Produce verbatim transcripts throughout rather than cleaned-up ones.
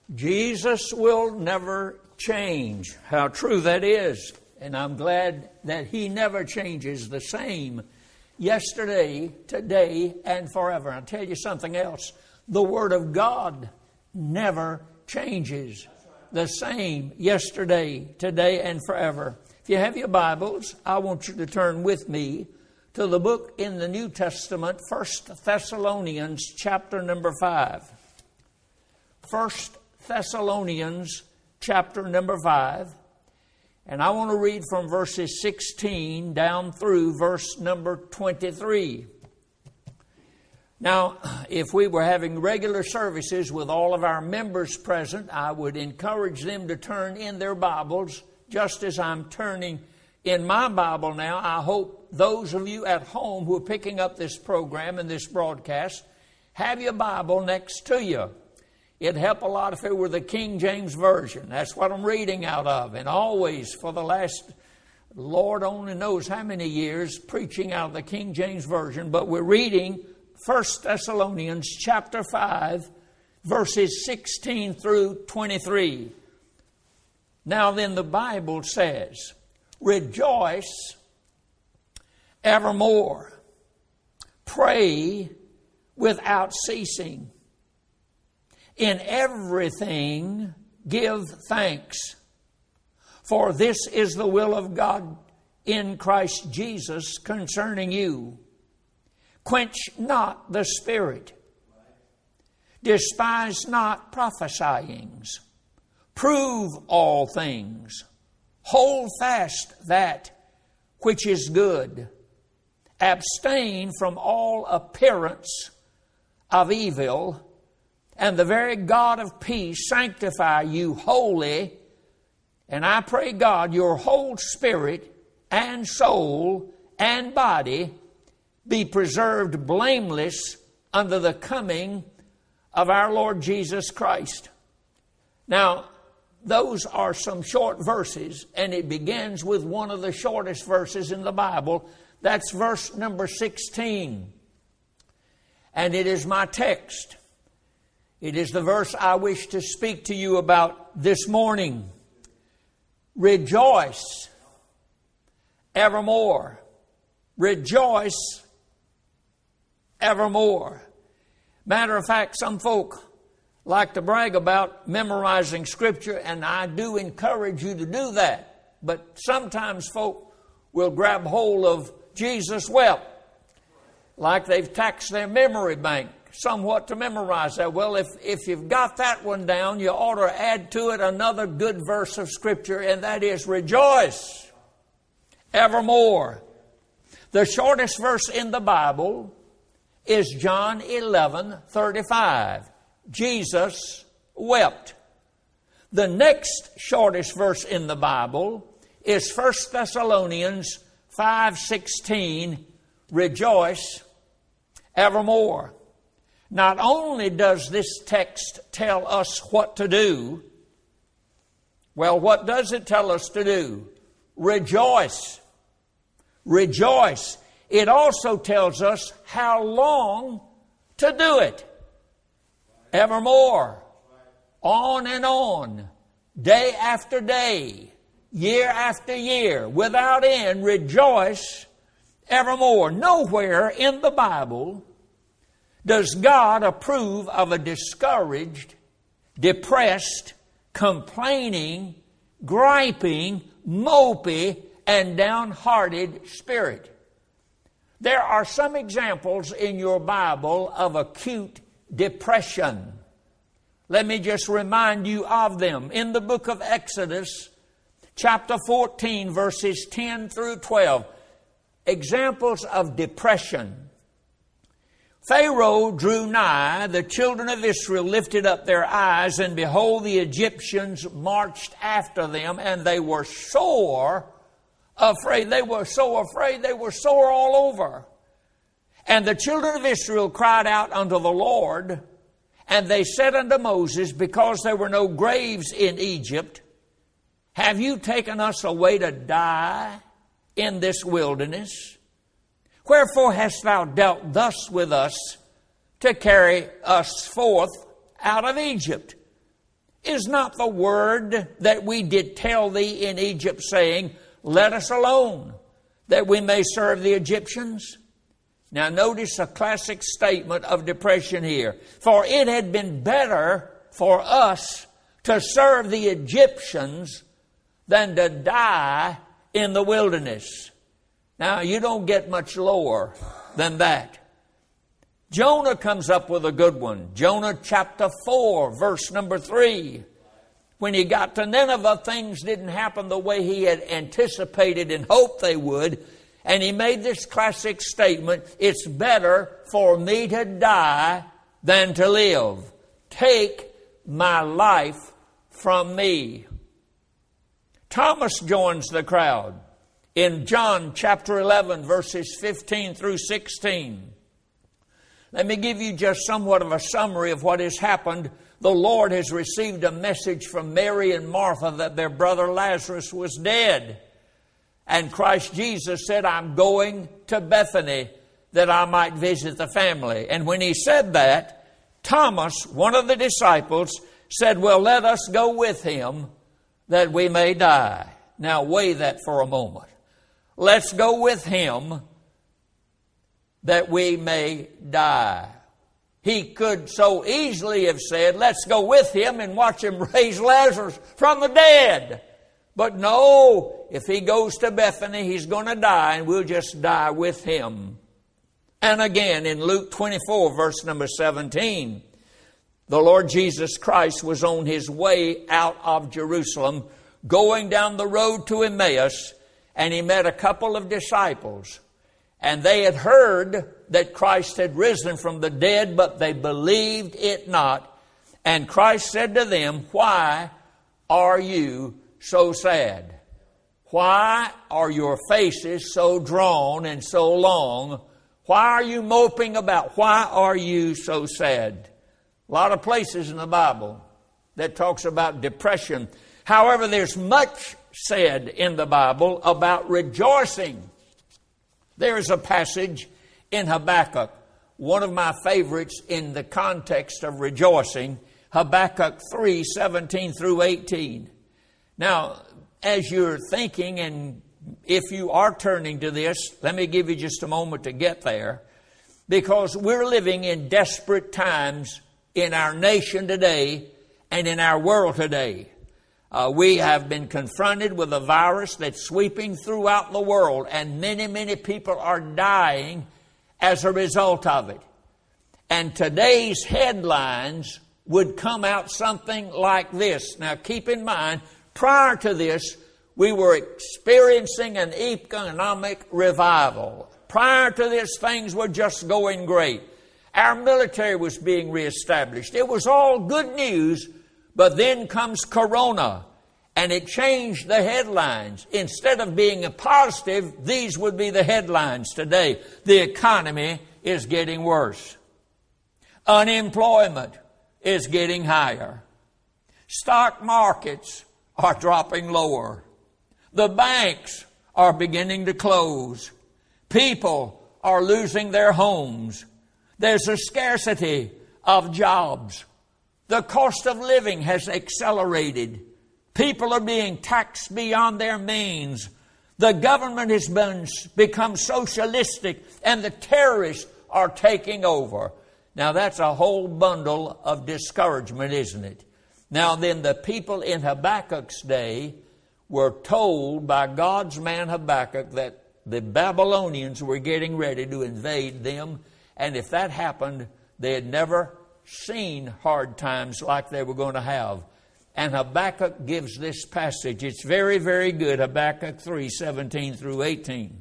Jesus will never change. How true that is. And I'm glad that He never changes, the same yesterday, today, and forever. I'll tell you something else. The Word of God never changes. The same yesterday, today, and forever. If you have your Bibles, I want you to turn with me to the book in the New Testament, First Thessalonians chapter number five. First Thessalonians chapter number five. And I want to read from verses sixteen down through verse number twenty-three. Now, if we were having regular services with all of our members present, I would encourage them to turn in their Bibles just as I'm turning in my Bible now. I hope those of you at home who are picking up this program and this broadcast have your Bible next to you. It'd help a lot if it were the King James Version. That's what I'm reading out of. And always for the last, Lord only knows how many years, preaching out of the King James Version. But we're reading First Thessalonians chapter five, verses sixteen through twenty-three. Now then, the Bible says, rejoice evermore. Pray without ceasing. In everything give thanks, for this is the will of God in Christ Jesus concerning you. Quench not the spirit. Despise not prophesyings. Prove all things. Hold fast that which is good. Abstain from all appearance of evil. And the very God of peace sanctify you wholly. And I pray, God, your whole spirit and soul and body be preserved blameless unto the coming of our Lord Jesus Christ. Now, those are some short verses, and it begins with one of the shortest verses in the Bible. That's verse number sixteen. And it is my text. It is the verse I wish to speak to you about this morning. Rejoice evermore. Rejoice evermore. Matter of fact, some folk like to brag about memorizing Scripture, and I do encourage you to do that. But sometimes folk will grab hold of Jesus wept, like they've taxed their memory bank somewhat to memorize that. Well, if, if you've got that one down, you ought to add to it another good verse of Scripture, and that is rejoice evermore. The shortest verse in the Bible is John eleven thirty-five. Jesus wept. The next shortest verse in the Bible is First Thessalonians five sixteen. Rejoice evermore. Not only does this text tell us what to do, well, what does it tell us to do? Rejoice. Rejoice. It also tells us how long to do it. Evermore. On and on. Day after day. Year after year. Without end. Rejoice evermore. Nowhere in the Bible does God approve of a discouraged, depressed, complaining, griping, mopey, and downhearted spirit. There are some examples in your Bible of acute depression. Let me just remind you of them. In the book of Exodus, chapter fourteen, verses ten through twelve, examples of depression. Pharaoh drew nigh, the children of Israel lifted up their eyes, and behold, the Egyptians marched after them, and they were sore afraid. They were so afraid, they were sore all over. And the children of Israel cried out unto the Lord, and they said unto Moses, because there were no graves in Egypt, have you taken us away to die in this wilderness? Wherefore hast thou dealt thus with us to carry us forth out of Egypt? Is not the word that we did tell thee in Egypt, saying, let us alone, that we may serve the Egyptians? Now notice a classic statement of depression here. For it had been better for us to serve the Egyptians than to die in the wilderness. Now you don't get much lower than that. Jonah comes up with a good one. Jonah chapter four, verse number three. When he got to Nineveh, things didn't happen the way he had anticipated and hoped they would. And he made this classic statement, it's better for me to die than to live. Take my life from me. Thomas joins the crowd in John chapter eleven, verses fifteen through sixteen. Let me give you just somewhat of a summary of what has happened. The Lord has received a message from Mary and Martha that their brother Lazarus was dead. And Christ Jesus said, I'm going to Bethany that I might visit the family. And when he said that, Thomas, one of the disciples, said, well, let us go with him that we may die. Now weigh that for a moment. Let's go with him that we may die. He could so easily have said, let's go with him and watch him raise Lazarus from the dead. But no, if he goes to Bethany, he's going to die, and we'll just die with him. And again, in Luke twenty-four, verse number seventeen, the Lord Jesus Christ was on his way out of Jerusalem, going down the road to Emmaus, and he met a couple of disciples. And they had heard that Christ had risen from the dead, but they believed it not. And Christ said to them, why are you so sad? Why are your faces so drawn and so long? Why are you moping about? Why are you so sad? A lot of places in the Bible that talks about depression. However, there's much said in the Bible about rejoicing. There is a passage in Habakkuk, one of my favorites in the context of rejoicing, Habakkuk three, seventeen through eighteen. Now, as you're thinking, and if you are turning to this, let me give you just a moment to get there, because we're living in desperate times in our nation today and in our world today. Uh, we have been confronted with a virus that's sweeping throughout the world, and many, many people are dying as a result of it. And today's headlines would come out something like this. Now, keep in mind, prior to this, we were experiencing an economic revival. Prior to this, things were just going great. Our military was being reestablished. It was all good news, but then comes Corona, and it changed the headlines. Instead of being a positive, these would be the headlines today. The economy is getting worse. Unemployment is getting higher. Stock markets are dropping lower. The banks are beginning to close. People are losing their homes. There's a scarcity of jobs. The cost of living has accelerated. People are being taxed beyond their means. The government has been, become socialistic, and the terrorists are taking over. Now that's a whole bundle of discouragement, isn't it? Now then, the people in Habakkuk's day were told by God's man Habakkuk that the Babylonians were getting ready to invade them. And if that happened, they had never seen hard times like they were going to have. And Habakkuk gives this passage. It's very, very good. Habakkuk three, seventeen through eighteen.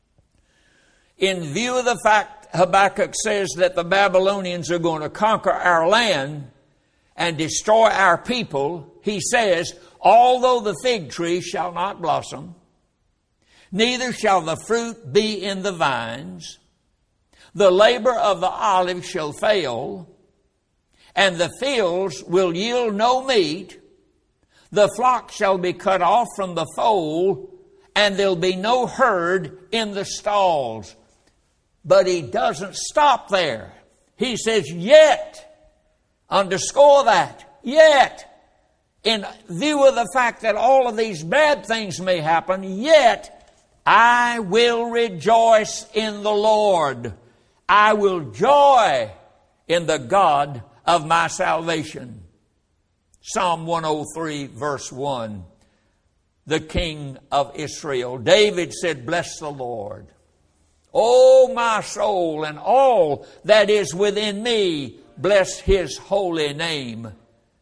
In view of the fact Habakkuk says that the Babylonians are going to conquer our land and destroy our people, he says, although the fig tree shall not blossom, neither shall the fruit be in the vines, the labor of the olive shall fail, and the fields will yield no meat, the flock shall be cut off from the fold, and there'll be no herd in the stalls. But he doesn't stop there. He says, yet, underscore that, yet, in view of the fact that all of these bad things may happen, yet I will rejoice in the Lord. I will joy in the God of my salvation. Psalm one oh three, verse one. The King of Israel, David said, bless the Lord, O my soul, and all that is within me, bless His holy name.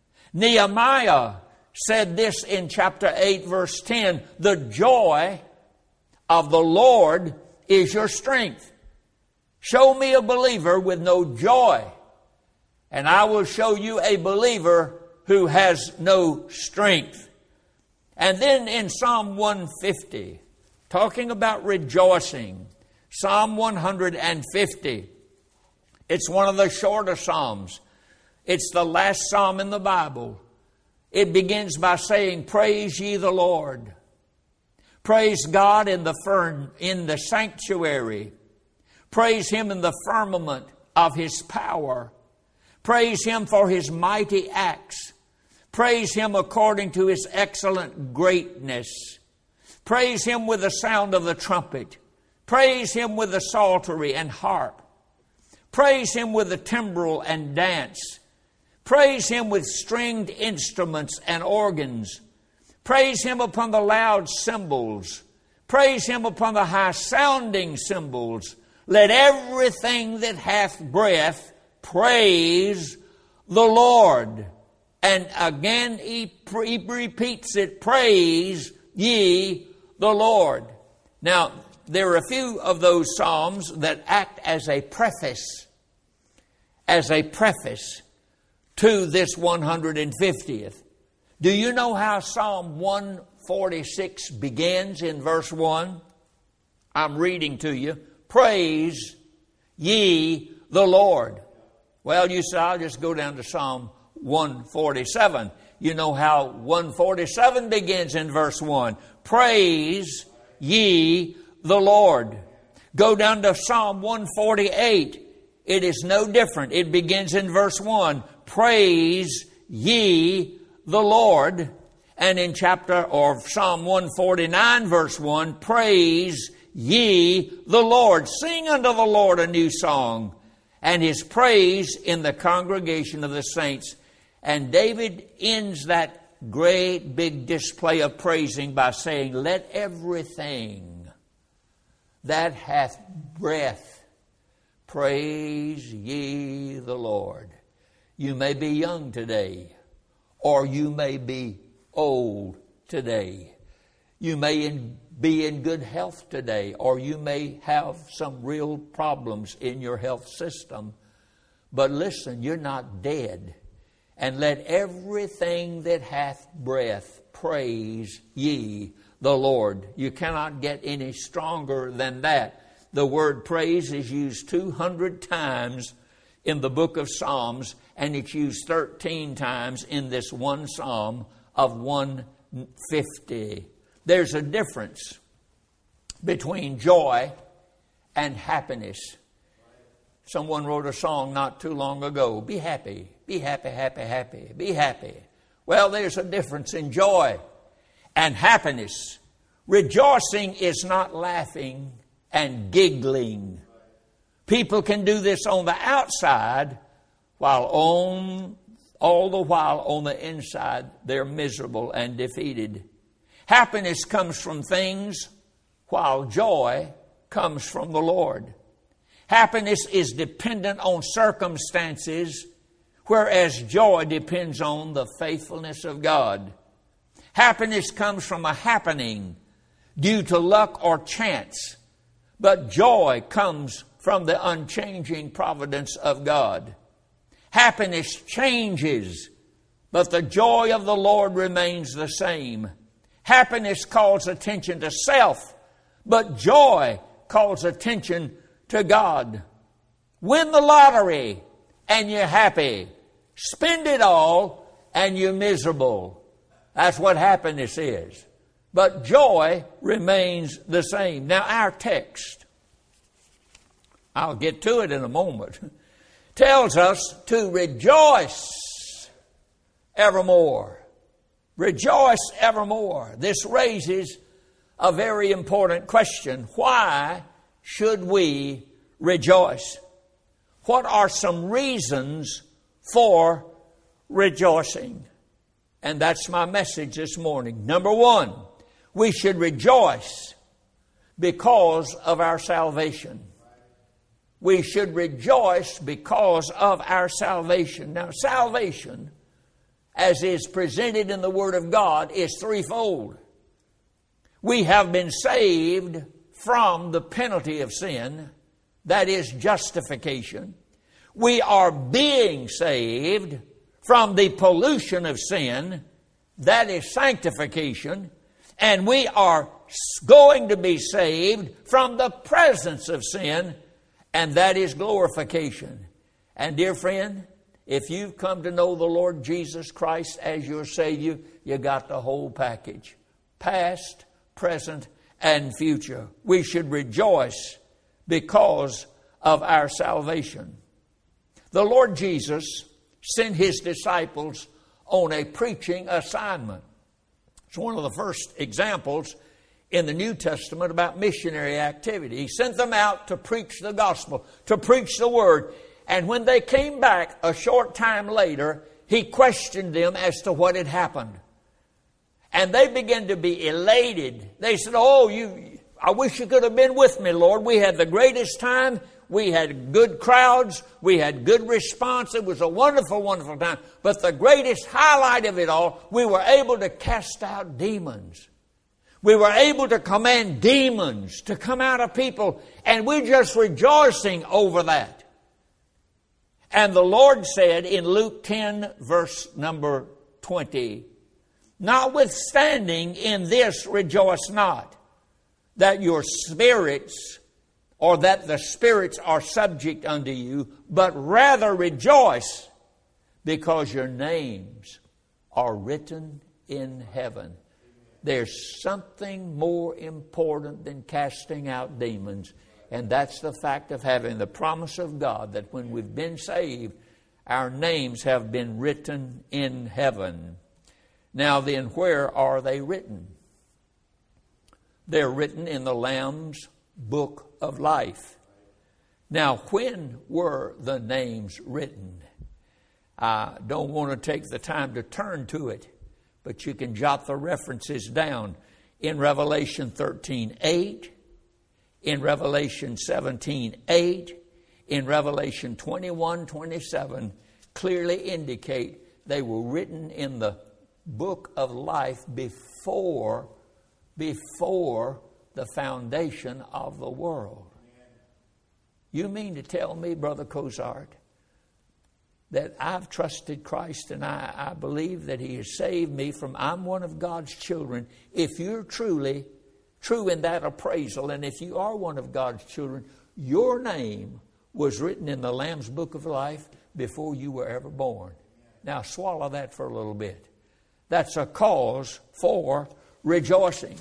Nehemiah said this in chapter eight, verse ten, the joy of the Lord is your strength. Show me a believer with no joy, and I will show you a believer who has no strength. And then in Psalm one fifty, talking about rejoicing, Psalm one fifty, it's one of the shorter Psalms. It's the last Psalm in the Bible. It begins by saying, praise ye the Lord. Praise God in the fern, in the sanctuary. Praise Him in the firmament of His power. Praise Him for His mighty acts. Praise Him according to His excellent greatness. Praise Him with the sound of the trumpet. Praise Him with the psaltery and harp. Praise Him with the timbrel and dance. Praise Him with stringed instruments and organs. Praise Him upon the loud cymbals. Praise Him upon the high sounding cymbals. Let everything that hath breath praise the Lord. And again he, he repeats it, praise ye the Lord. Now, there are a few of those psalms that act as a preface, as a preface to this one hundred fiftieth. Do you know how Psalm one forty-six begins in verse one? I'm reading to you. Praise ye the Lord. Well, you say, I'll just go down to Psalm one forty-seven. You know how one forty-seven begins in verse one. Praise ye the Lord. Go down to Psalm one forty-eight. It is no different. It begins in verse one. Praise ye the Lord. And in chapter or Psalm one forty-nine verse one, praise ye the Lord. Sing unto the Lord a new song, and His praise in the congregation of the saints. And David ends that great big display of praising by saying, let everything that hath breath praise ye the Lord. You may be young today, or you may be old today. You may in, be in good health today, or you may have some real problems in your health system. But listen, you're not dead. And let everything that hath breath praise ye the Lord. You cannot get any stronger than that. The word praise is used two hundred times in the book of Psalms, and it's used thirteen times in this one Psalm of one fifty. There's a difference between joy and happiness. Someone wrote a song not too long ago, be happy, be happy, happy, happy, be happy. Well, there's a difference in joy and happiness. Rejoicing is not laughing and giggling. People can do this on the outside, while on, all the while on the inside they're miserable and defeated. Happiness comes from things, while joy comes from the Lord. Happiness is dependent on circumstances, whereas joy depends on the faithfulness of God. Happiness comes from a happening due to luck or chance, but joy comes from the unchanging providence of God. Happiness changes, but the joy of the Lord remains the same. Happiness calls attention to self, but joy calls attention to God. Win the lottery and you're happy. Spend it all and you're miserable. That's what happiness is. But joy remains the same. Now our text, I'll get to it in a moment, tells us to rejoice evermore. Rejoice evermore. This raises a very important question. Why should we rejoice? What are some reasons for rejoicing? And that's my message this morning. Number one, we should rejoice because of our salvation. We should rejoice because of our salvation. Now, salvation, as is presented in the Word of God, is threefold. We have been saved from the penalty of sin, that is justification. We are being saved from the pollution of sin, that is sanctification. And we are going to be saved from the presence of sin, and that is glorification. And dear friend, if you've come to know the Lord Jesus Christ as your Savior, you got the whole package. Past, present, and future. We should rejoice because of our salvation. The Lord Jesus sent His disciples on a preaching assignment. It's one of the first examples in the New Testament about missionary activity. He sent them out to preach the gospel, to preach the word. And when they came back a short time later, He questioned them as to what had happened. And they began to be elated. They said, oh, you, I wish you could have been with me, Lord. We had the greatest time. We had good crowds. We had good response. It was a wonderful, wonderful time. But the greatest highlight of it all, we were able to cast out demons. We were able to command demons to come out of people, and we're just rejoicing over that. And the Lord said in Luke ten, verse number twenty, notwithstanding in this rejoice not, that your spirits, or that the spirits are subject unto you, but rather rejoice because your names are written in heaven. There's something more important than casting out demons, and that's the fact of having the promise of God that when we've been saved, our names have been written in heaven. Now then, where are they written? They're written in the Lamb's book of life. Now, when were the names written? I don't want to take the time to turn to it, but you can jot the references down in Revelation thirteen eight, in Revelation seventeen eight, in Revelation twenty-one twenty-seven, clearly indicate they were written in the book of life before, before the foundation of the world. You mean to tell me, Brother Cozart, that I've trusted Christ and I, I believe that He has saved me from, I'm one of God's children. If you're truly true in that appraisal, and if you are one of God's children, your name was written in the Lamb's book of life before you were ever born. Now swallow that for a little bit. That's a cause for rejoicing.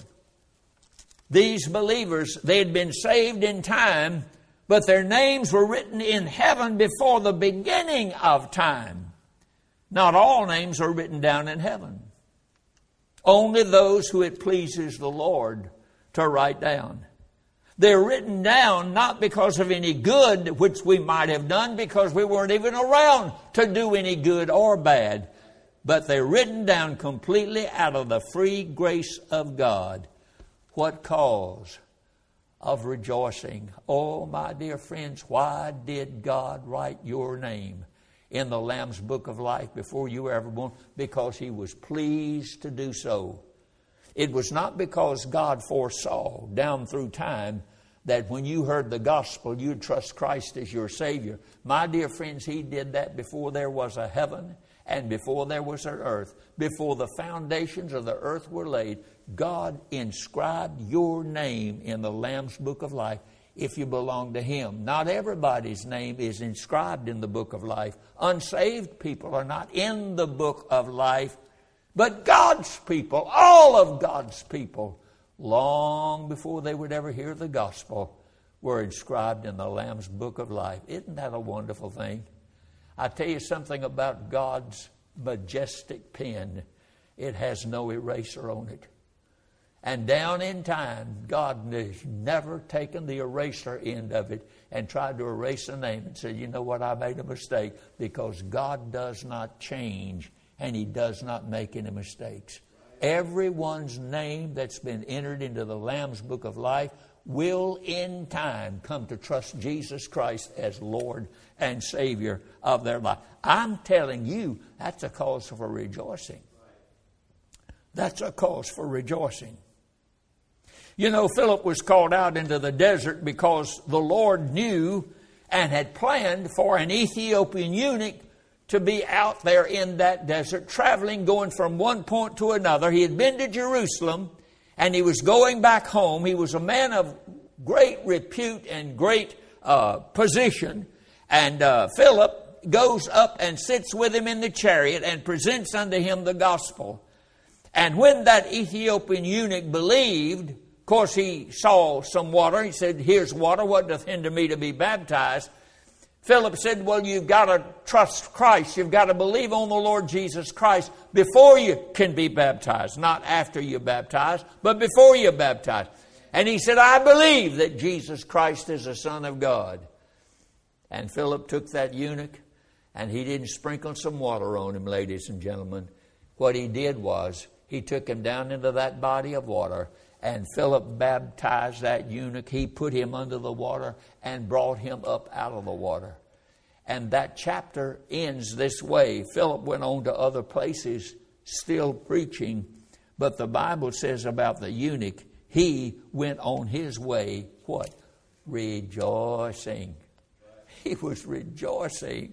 These believers, they had been saved in time, but their names were written in heaven before the beginning of time. Not all names are written down in heaven. Only those who it pleases the Lord to write down. They're written down not because of any good which we might have done, because we weren't even around to do any good or bad. But they're written down completely out of the free grace of God. What cause of rejoicing? Oh, my dear friends, why did God write your name in the Lamb's book of life before you were ever born? Because He was pleased to do so. It was not because God foresaw down through time that when you heard the gospel, you'd trust Christ as your Savior. My dear friends, He did that before there was a heaven and before there was an earth. Before the foundations of the earth were laid, God inscribed your name in the Lamb's book of life if you belong to Him. Not everybody's name is inscribed in the book of life. Unsaved people are not in the book of life. But God's people, all of God's people, long before they would ever hear the gospel, were inscribed in the Lamb's book of life. Isn't that a wonderful thing? I tell you something about God's majestic pen it has no eraser on it. And down in time, God has never taken the eraser end of it and tried to erase a name and said, you know what, I made a mistake, because God does not change and He does not make any mistakes. Everyone's name that's been entered into the Lamb's Book of Life will in time come to trust Jesus Christ as Lord and Savior of their life. I'm telling you, that's a cause for rejoicing. That's a cause for rejoicing. You know, Philip was called out into the desert because the Lord knew and had planned for an Ethiopian eunuch to be out there in that desert, traveling, going from one point to another. He had been to Jerusalem, and he was going back home. He was a man of great repute and great uh, position. And uh, Philip goes up and sits with him in the chariot and presents unto him the gospel. And when that Ethiopian eunuch believed, of course, he saw some water. He said, here's water. What doth hinder me to be baptized? Philip said, well, you've got to trust Christ. You've got to believe on the Lord Jesus Christ before you can be baptized. Not after you're baptized, but before you're baptized. And he said, I believe that Jesus Christ is the Son of God. And Philip took that eunuch, and he didn't sprinkle some water on him, ladies and gentlemen. What he did was, he took him down into that body of water, and Philip baptized that eunuch. He put him under the water and brought him up out of the water. And that chapter ends this way. Philip went on to other places still preaching. But the Bible says about the eunuch, he went on his way, what? Rejoicing. He was rejoicing.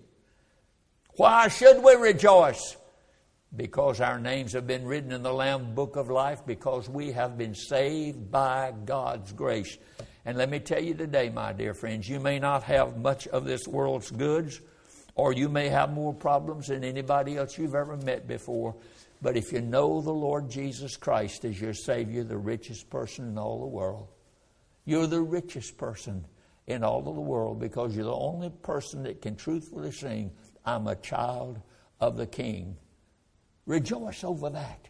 Why should we rejoice? Because our names have been written in the Lamb Book of Life, because we have been saved by God's grace. And let me tell you today, my dear friends, you may not have much of this world's goods, or you may have more problems than anybody else you've ever met before. But if you know the Lord Jesus Christ as your Savior, the richest person in all the world, you're the richest person in all of the world, because you're the only person that can truthfully sing, I'm a child of the King. Rejoice over that.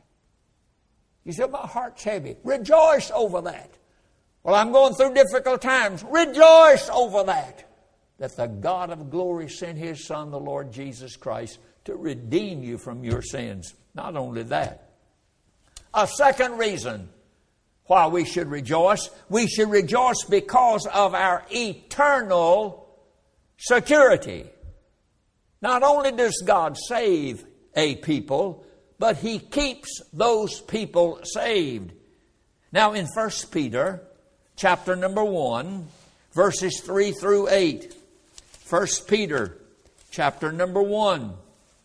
You say, my heart's heavy. Rejoice over that. Well, I'm going through difficult times. Rejoice over that. That the God of glory sent His Son, the Lord Jesus Christ, to redeem you from your sins. Not only that. A second reason why we should rejoice. We should rejoice because of our eternal security. Not only does God save a people, but He keeps those people saved. Now in First Peter chapter number one, verses three through eight. First Peter chapter number one,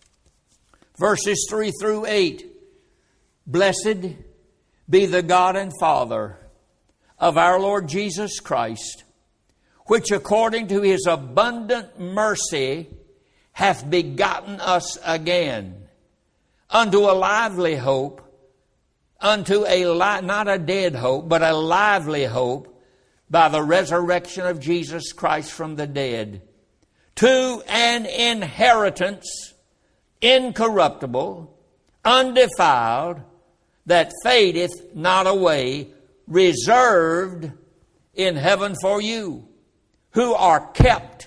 verses three through eight. Blessed be the God and Father of our Lord Jesus Christ, which according to His abundant mercy hath begotten us again unto a lively hope, unto a li- not a dead hope, but a lively hope, by the resurrection of Jesus Christ from the dead, to an inheritance incorruptible, undefiled, that fadeth not away, reserved in heaven for you, who are kept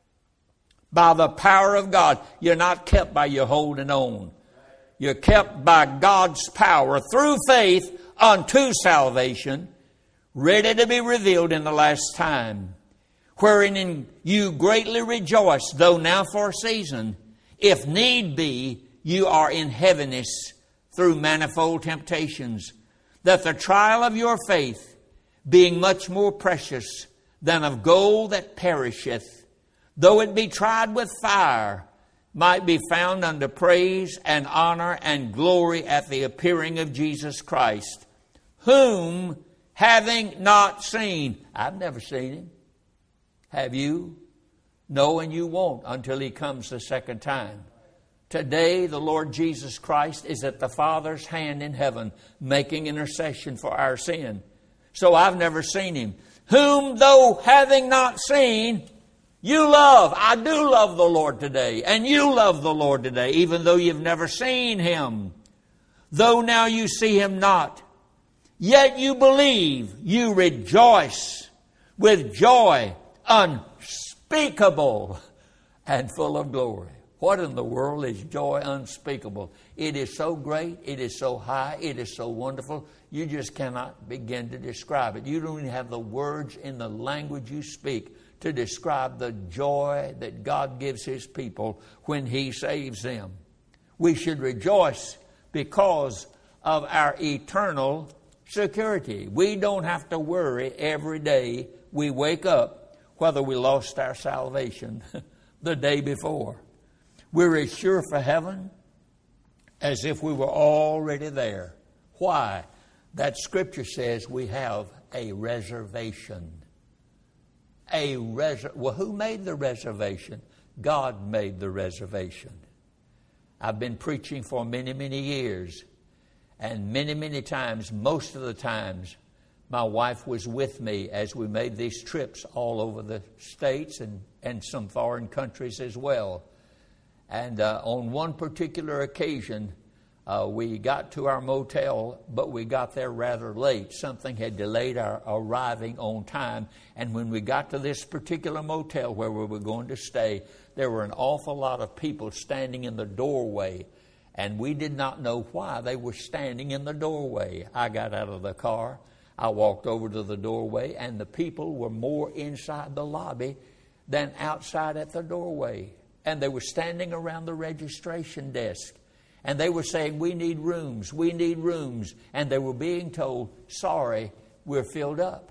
by the power of God. You're not kept by your holding on. You're kept by God's power through faith unto salvation, ready to be revealed in the last time, wherein in you greatly rejoice, though now for a season, if need be, you are in heaviness through manifold temptations, that the trial of your faith, being much more precious than of gold that perisheth, though it be tried with fire, might be found unto praise and honor and glory at the appearing of Jesus Christ, whom having not seen, I've never seen Him. Have you? No, and you won't until He comes the second time. Today, the Lord Jesus Christ is at the Father's hand in heaven, making intercession for our sin. So I've never seen Him. Whom though having not seen, you love. I do love the Lord today. And you love the Lord today, even though you've never seen Him. though now you see him not, yet you believe, you rejoice with joy unspeakable and full of glory. What in the world is joy unspeakable? It is so great, it is so high, it is so wonderful, you just cannot begin to describe it. You don't even have the words in the language you speak to describe the joy that God gives his people when he saves them. We should rejoice because of our eternal security. We don't have to worry every day we wake up whether we lost our salvation the day before. We're as sure for heaven as if we were already there. Why? That scripture says we have a reservation. A res- Well, who made the reservation? God made the reservation. I've been preaching for many, many years. And many, many times, most of the times, my wife was with me as we made these trips all over the states and, and some foreign countries as well. And uh, on one particular occasion, uh, we got to our motel, but we got there rather late. Something had delayed our arriving on time. And when we got to this particular motel where we were going to stay, there were an awful lot of people standing in the doorway. And we did not know why they were standing in the doorway. I got out of the car. I walked over to the doorway, and the people were more inside the lobby than outside at the doorway. And they were standing around the registration desk. And they were saying, we need rooms, we need rooms. And they were being told, sorry, we're filled up.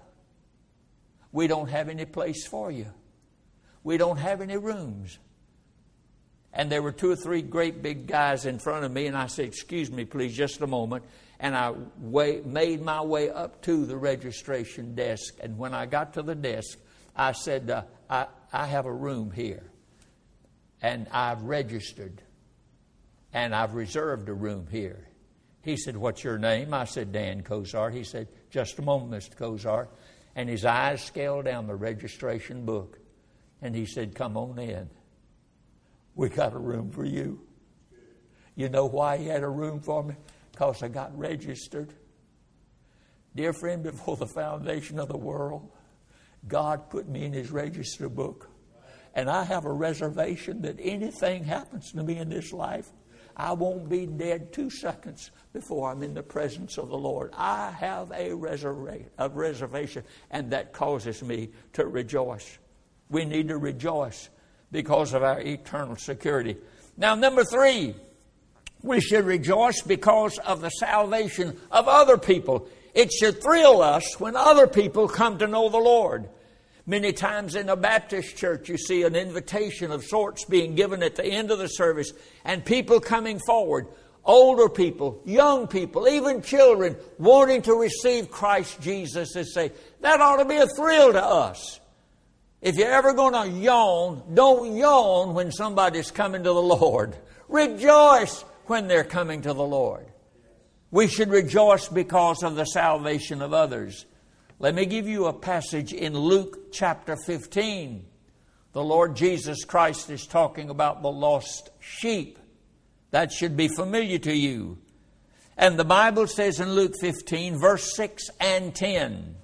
We don't have any place for you. We don't have any rooms. And there were two or three great big guys in front of me, and I said, excuse me, please, just a moment. And I way, made my way up to the registration desk. And when I got to the desk, I said, uh, I, I have a room here. And I've registered. And I've reserved a room here. He said, what's your name? I said, Dan Cozart. He said, just a moment, Mister Cozart. And his eyes scaled down the registration book. And he said, come on in. We got a room for you. You know why he had a room for me? Because I got registered. Dear friend, before the foundation of the world, God put me in his register book. And I have a reservation that anything happens to me in this life, I won't be dead two seconds before I'm in the presence of the Lord. I have a, reserva- a reservation, and that causes me to rejoice. We need to rejoice because of our eternal security. Now, number three, we should rejoice because of the salvation of other people. It should thrill us when other people come to know the Lord. Many times in a Baptist church, you see an invitation of sorts being given at the end of the service, and people coming forward, older people, young people, even children, wanting to receive Christ Jesus and say, that ought to be a thrill to us. If you're ever going to yawn, don't yawn when somebody's coming to the Lord. Rejoice when they're coming to the Lord. We should rejoice because of the salvation of others. Let me give you a passage in Luke chapter fifteen. The Lord Jesus Christ is talking about the lost sheep. That should be familiar to you. And the Bible says in Luke fifteen, verse six and ten,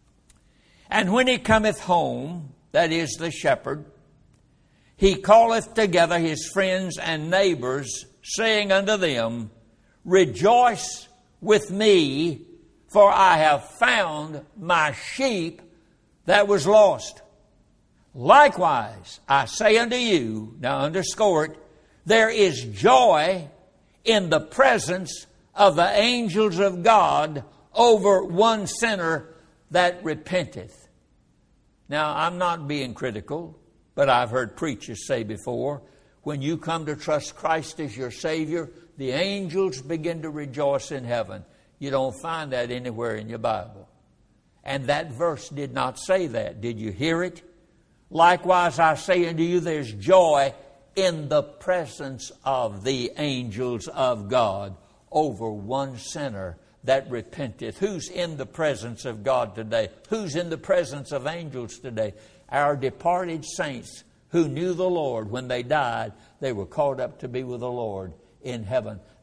and when he cometh home, that is the shepherd, he calleth together his friends and neighbors, saying unto them, rejoice with me, for I have found my sheep that was lost. Likewise, I say unto you, now underscore it, there is joy in the presence of the angels of God over one sinner that repenteth. Now, I'm not being critical, but I've heard preachers say before, when you come to trust Christ as your Savior, the angels begin to rejoice in heaven. You don't find that anywhere in your Bible. And that verse did not say that. Did you hear it? Likewise, I say unto you, there's joy in the presence of the angels of God over one sinner that repenteth. Who's in the presence of God today? Who's in the presence of angels today? Our departed saints who knew the Lord when they died, they were called up to be with the Lord in heaven.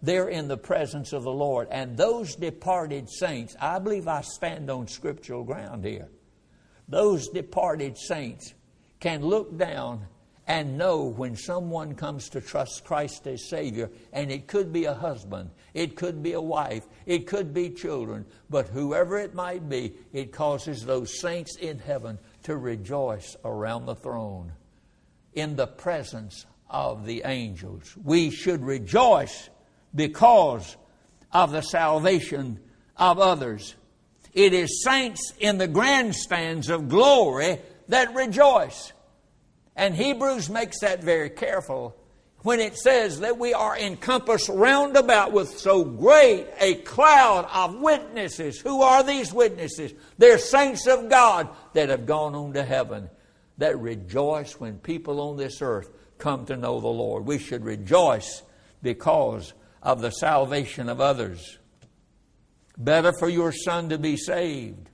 they're in the presence of the Lord. And those departed saints, I believe I stand on scriptural ground here. Those departed saints can look down and know when someone comes to trust Christ as Savior, and it could be a husband, it could be a wife, it could be children, but whoever it might be, it causes those saints in heaven to rejoice around the throne in the presence of the angels. We should rejoice because of the salvation of others. It is saints in the grandstands of glory that rejoice. And Hebrews makes that very careful when it says that we are encompassed round about with so great a cloud of witnesses. Who are these witnesses? They're saints of God that have gone on to heaven, that rejoice when people on this earth come to know the Lord. We should rejoice because of the salvation of others. Better for your son to be saved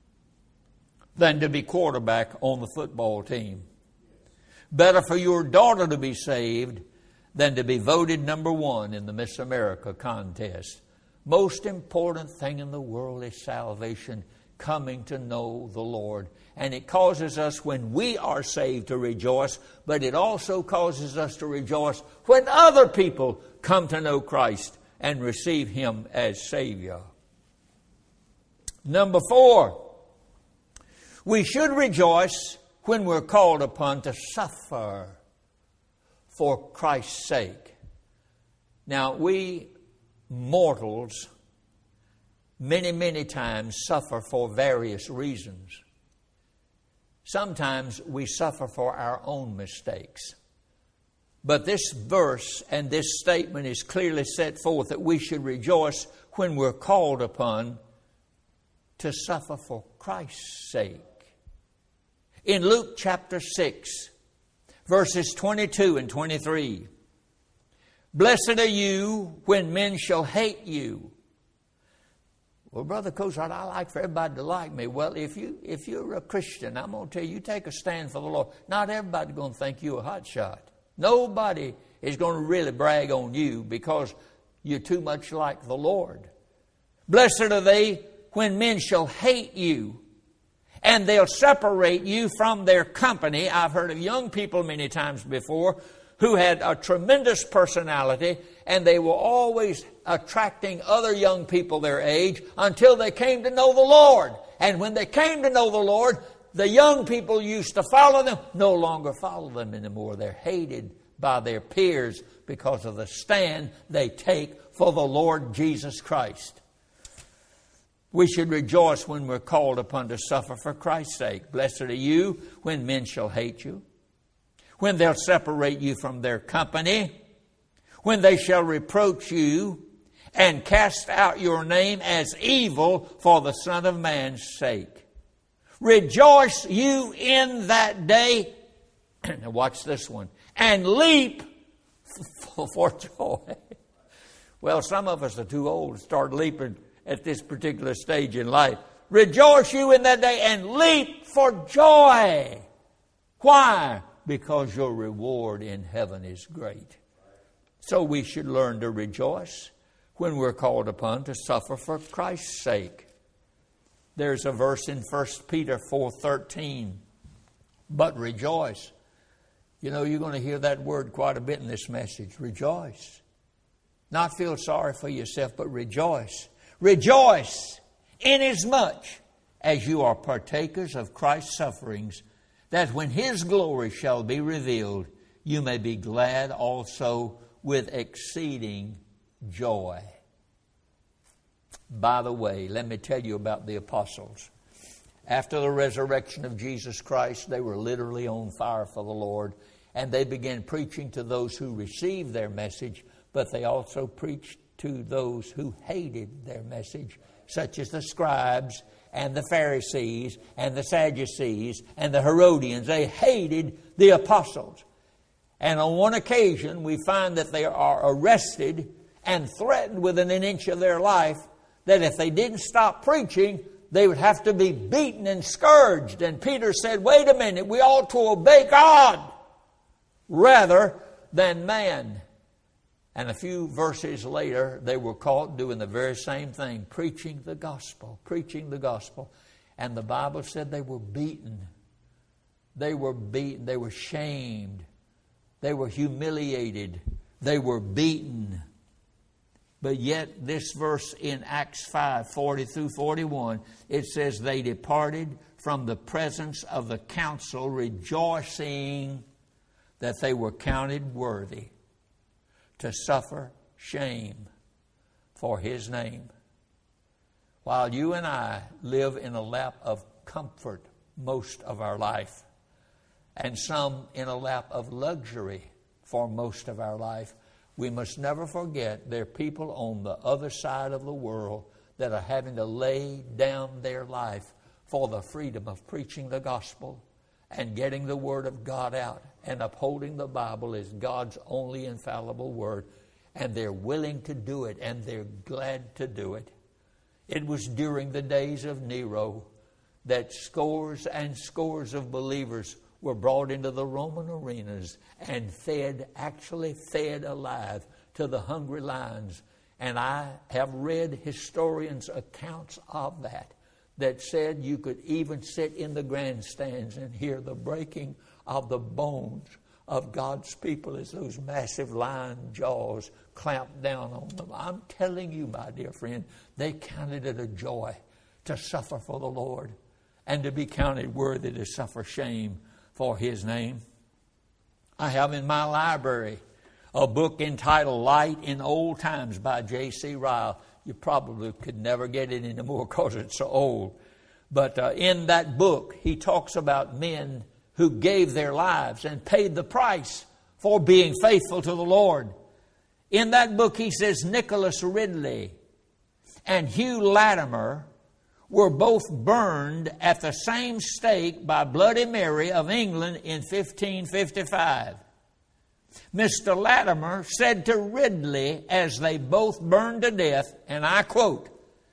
than to be quarterback on the football team. Better for your daughter to be saved than to be voted number one in the Miss America contest. Most important thing in the world is salvation, coming to know the Lord. And it causes us when we are saved to rejoice, but it also causes us to rejoice when other people come to know Christ and receive Him as Savior. Number four, we should rejoice when we're called upon to suffer for Christ's sake. Now, we mortals many, many times suffer for various reasons. Sometimes we suffer for our own mistakes. But this verse and this statement is clearly set forth that we should rejoice when we're called upon to suffer for Christ's sake. In Luke chapter six, verses twenty-two and twenty-three, blessed are you when men shall hate you. Well, Brother Cozart, I like for everybody to like me. Well, if, you, if you're a Christian, I'm going to tell you, you take a stand for the Lord. Not everybody's going to think you a hot shot. Nobody is going to really brag on you because you're too much like the Lord. Blessed are they when men shall hate you, and they'll separate you from their company. I've heard of young people many times before who had a tremendous personality, and they were always attracting other young people their age until they came to know the Lord. And when they came to know the Lord, the young people used to follow them, no longer follow them anymore. They're hated by their peers because of the stand they take for the Lord Jesus Christ. We should rejoice when we're called upon to suffer for Christ's sake. Blessed are you when men shall hate you, when they'll separate you from their company, when they shall reproach you and cast out your name as evil for the Son of Man's sake. Rejoice you in that day, now watch this one, and leap for joy. Well, some of us are too old to start leaping at this particular stage in life. Rejoice you in that day and leap for joy. Why? Because your reward in heaven is great. So we should learn to rejoice when we're called upon to suffer for Christ's sake. There's a verse in First Peter four thirteen. But rejoice. You know, you're going to hear that word quite a bit in this message. Rejoice. Not feel sorry for yourself, but rejoice. Rejoice inasmuch as you are partakers of Christ's sufferings, that when His glory shall be revealed, you may be glad also with exceeding joy. By the way, let me tell you about the apostles. After the resurrection of Jesus Christ, they were literally on fire for the Lord, and they began preaching to those who received their message, but they also preached to those who hated their message, such as the scribes and the Pharisees and the Sadducees and the Herodians. They hated the apostles. And on one occasion, we find that they are arrested and threatened within an inch of their life that if they didn't stop preaching, they would have to be beaten and scourged. And Peter said, wait a minute, we ought to obey God rather than man. And a few verses later, they were caught doing the very same thing, preaching the gospel, preaching the gospel. And the Bible said they were beaten. They were beaten. They were shamed. They were humiliated. They were beaten. But yet this verse in Acts five, forty through forty-one, it says they departed from the presence of the council, rejoicing that they were counted worthy to suffer shame for His name. While you and I live in a lap of comfort most of our life, and some in a lap of luxury for most of our life, we must never forget there are people on the other side of the world that are having to lay down their life for the freedom of preaching the gospel and getting the Word of God out and upholding the Bible as God's only infallible Word. And they're willing to do it, and they're glad to do it. It was during the days of Nero that scores and scores of believers were brought into the Roman arenas and fed, actually fed alive to the hungry lions. And I have read historians' accounts of that, that said you could even sit in the grandstands and hear the breaking of the bones of God's people as those massive lion jaws clamped down on them. I'm telling you, my dear friend, they counted it a joy to suffer for the Lord and to be counted worthy to suffer shame for His name. I have in my library a book entitled Light in Old Times by J C Ryle. You probably could never get it anymore because it's so old. But uh, in that book, he talks about men who gave their lives and paid the price for being faithful to the Lord. In that book, he says Nicholas Ridley and Hugh Latimer were both burned at the same stake by Bloody Mary of England in fifteen fifty-five. Mister Latimer said to Ridley as they both burned to death, and I quote,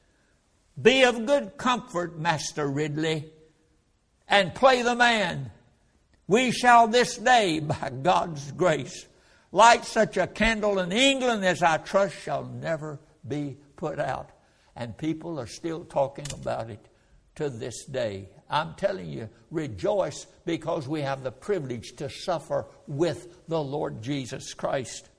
"Be of good comfort, Master Ridley, and play the man. We shall this day, by God's grace, light such a candle in England as I trust shall never be put out." And people are still talking about it to this day. I'm telling you, rejoice because we have the privilege to suffer with the Lord Jesus Christ.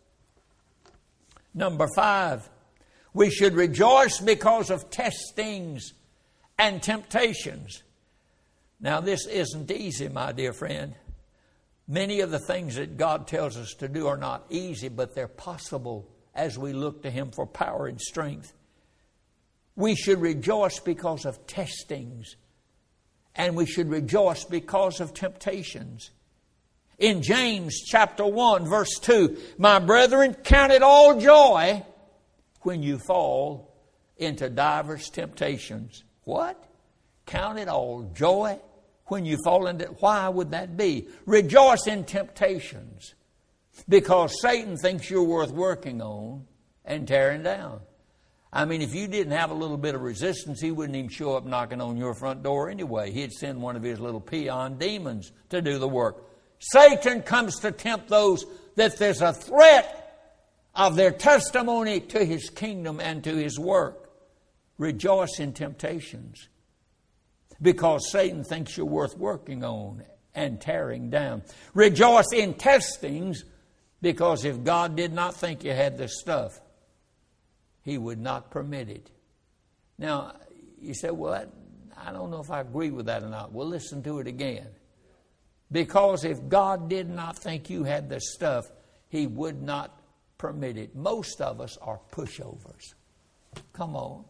Number five, we should rejoice because of testings and temptations. Now, this isn't easy, my dear friend. Many of the things that God tells us to do are not easy, but they're possible as we look to Him for power and strength. We should rejoice because of testings, and we should rejoice because of temptations. In James chapter one, verse two, "My brethren, count it all joy when you fall into divers temptations." What? Count it all joy when you fall into... Why would that be? Rejoice in temptations, because Satan thinks you're worth working on and tearing down. I mean, if you didn't have a little bit of resistance, he wouldn't even show up knocking on your front door anyway. He'd send one of his little peon demons to do the work. Satan comes to tempt those that there's a threat of their testimony to his kingdom and to his work. Rejoice in temptations, because Satan thinks you're worth working on and tearing down. Rejoice in testings, because if God did not think you had this stuff, He would not permit it. Now, you say, well, that, I don't know if I agree with that or not. Well, listen to it again. Because if God did not think you had this stuff, He would not permit it. Most of us are pushovers. Come on.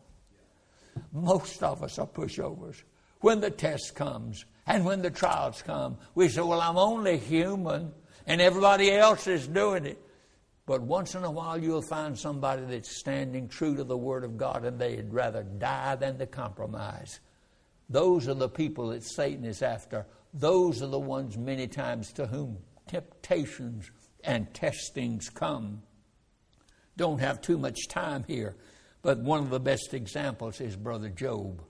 Most of us are pushovers. When the test comes and when the trials come, we say, well, I'm only human and everybody else is doing it. But once in a while you'll find somebody that's standing true to the Word of God, and they'd rather die than to compromise. Those are the people that Satan is after. Those are the ones many times to whom temptations and testings come. Don't have too much time here, but one of the best examples is Brother Job.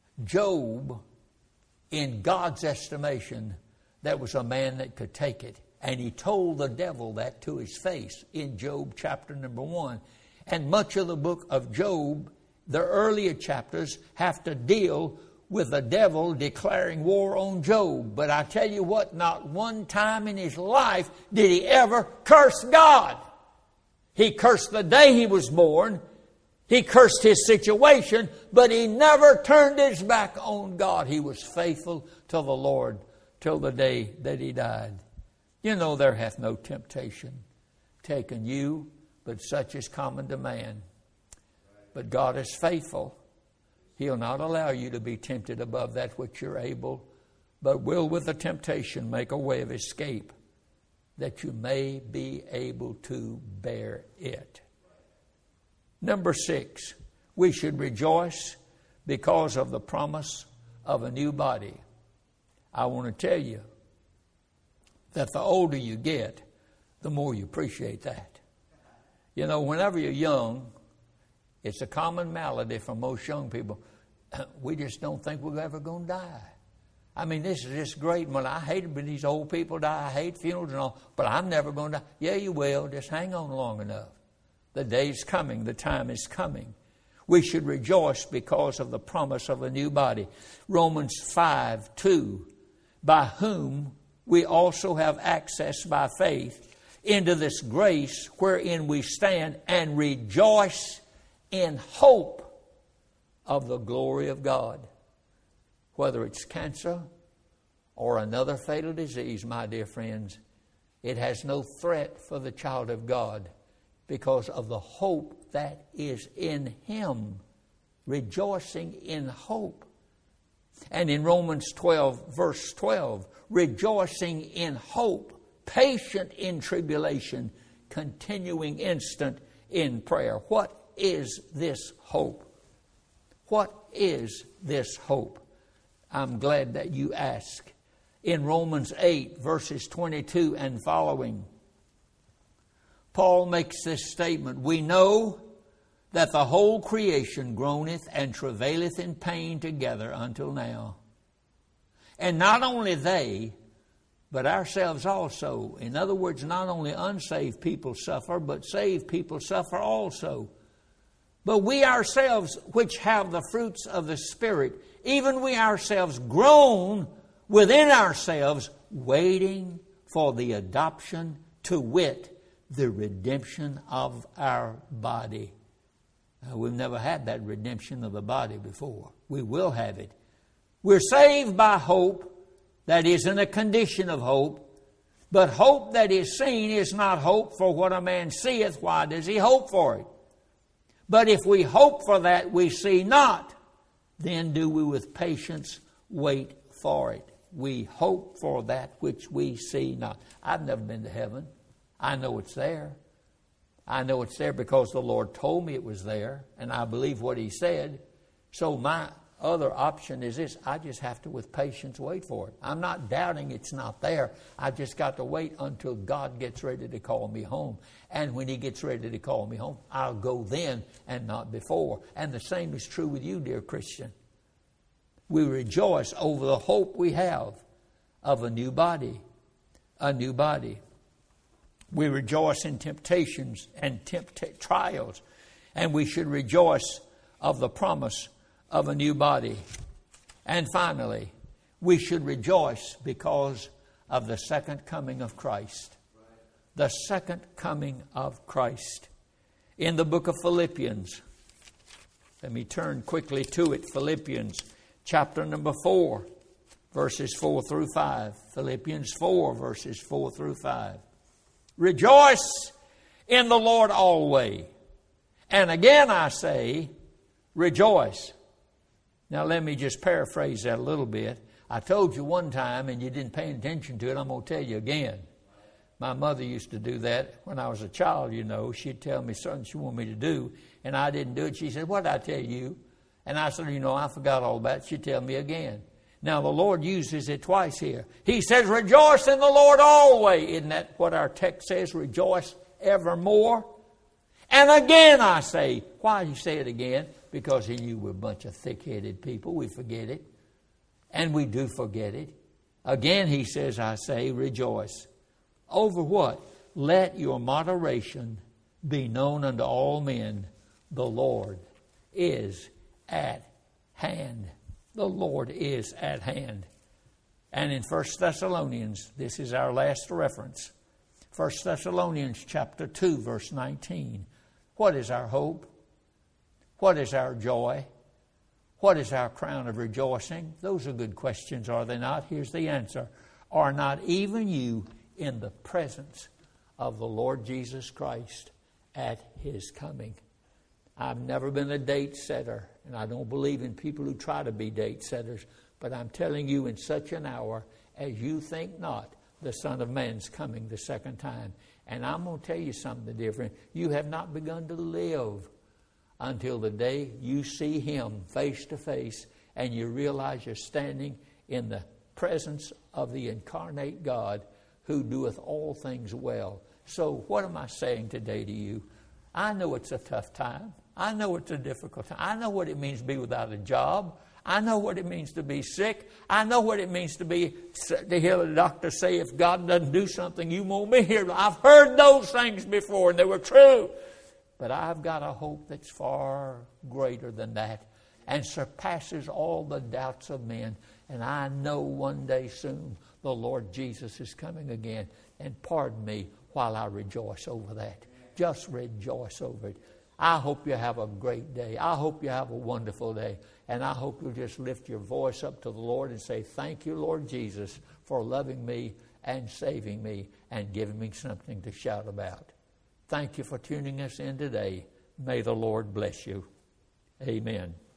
Job, in God's estimation, that was a man that could take it. And he told the devil that to his face in Job chapter number one. And much of the book of Job, the earlier chapters, have to deal with the devil declaring war on Job. But I tell you what, not one time in his life did he ever curse God. He cursed the day he was born. He cursed his situation, but he never turned his back on God. He was faithful to the Lord till the day that he died. You know, there hath no temptation taken you, but such is common to man. But God is faithful. He'll not allow you to be tempted above that which you're able, but will with the temptation make a way of escape, that you may be able to bear it. Number six, we should rejoice because of the promise of a new body. I want to tell you that the older you get, the more you appreciate that. You know, whenever you're young, it's a common malady for most young people. We just don't think we're ever going to die. I mean, this is just great. Well, I hate it when these old people die. I hate funerals and all, but I'm never going to die. Yeah, you will. Just hang on long enough. The day's coming. The time is coming. We should rejoice because of the promise of a new body. Romans five two, by whom we also have access by faith into this grace wherein we stand and rejoice in hope of the glory of God. Whether it's cancer or another fatal disease, my dear friends, it has no threat for the child of God because of the hope that is in Him. Rejoicing in hope. And in Romans twelve, verse twelve, rejoicing in hope, patient in tribulation, continuing instant in prayer. What is this hope? What is this hope? I'm glad that you ask. In Romans eight, verses twenty-two and following, Paul makes this statement. We know that the whole creation groaneth and travaileth in pain together until now. And not only they, but ourselves also. In other words, not only unsaved people suffer, but saved people suffer also. But we ourselves, which have the fruits of the Spirit, even we ourselves groan within ourselves, waiting for the adoption, to wit, the redemption of our body. Now, we've never had that redemption of the body before. We will have it. We're saved by hope that is in a condition of hope. But hope that is seen is not hope for what a man seeth. Why does he hope for it? But if we hope for that we see not, then do we with patience wait for it. We hope for that which we see not. I've never been to heaven. I know it's there. I know it's there because the Lord told me it was there, and I believe what He said. So my other option is this. I just have to, with patience, wait for it. I'm not doubting it's not there. I just got to wait until God gets ready to call me home. And when He gets ready to call me home, I'll go then and not before. And the same is true with you, dear Christian. We rejoice over the hope we have of a new body. A new body. We rejoice in temptations and tempt- trials. And we should rejoice of the promise of a new body. And finally, we should rejoice because of the second coming of Christ. The second coming of Christ. In the book of Philippians, let me turn quickly to it. Philippians chapter number four, verses four through five. Philippians four, verses four through five. Rejoice in the Lord always. And again I say, rejoice. Now let me just paraphrase that a little bit. I told you one time and you didn't pay attention to it. I'm going to tell you again. My mother used to do that when I was a child, you know. She'd tell me something she wanted me to do, and I didn't do it. She said, what did I tell you? And I said, you know, I forgot all about it. She'd tell me again. Now, the Lord uses it twice here. He says, rejoice in the Lord always. Isn't that what our text says? Rejoice evermore. And again I say, why did He say it again? Because He knew we're a bunch of thick-headed people. We forget it. And we do forget it. Again He says, I say, rejoice. Over what? Let your moderation be known unto all men. The Lord is at hand. The Lord is at hand. And in First Thessalonians, this is our last reference. First Thessalonians chapter two, verse nineteen. What is our hope? What is our joy? What is our crown of rejoicing? Those are good questions, are they not? Here's the answer. Are not even you in the presence of the Lord Jesus Christ at His coming? I've never been a date setter, and I don't believe in people who try to be date setters, but I'm telling you, in such an hour as you think not, the Son of Man's coming the second time. And I'm going to tell you something different. You have not begun to live until the day you see Him face to face and you realize you're standing in the presence of the incarnate God who doeth all things well. So what am I saying today to you? I know it's a tough time. I know it's a difficult time. I know what it means to be without a job. I know what it means to be sick. I know what it means to be to hear the doctor say, if God doesn't do something, you won't be here. I've heard those things before, and they were true. But I've got a hope that's far greater than that and surpasses all the doubts of men. And I know one day soon the Lord Jesus is coming again. And pardon me while I rejoice over that. Just rejoice over it. I hope you have a great day. I hope you have a wonderful day. And I hope you'll just lift your voice up to the Lord and say, thank you, Lord Jesus, for loving me and saving me and giving me something to shout about. Thank you for tuning us in today. May the Lord bless you. Amen.